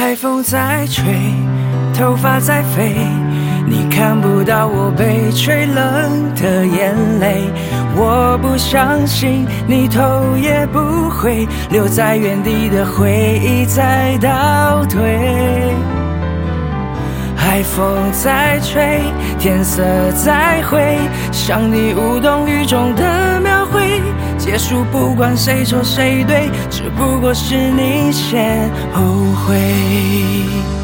海风在吹，头发在飞，你看不到我被吹冷的眼泪。我不相信你头也不回，留在原地的回忆在倒退。海风在吹，天色在灰，像你无动于衷的描绘。结束不管谁错谁对，只不过是你先后悔。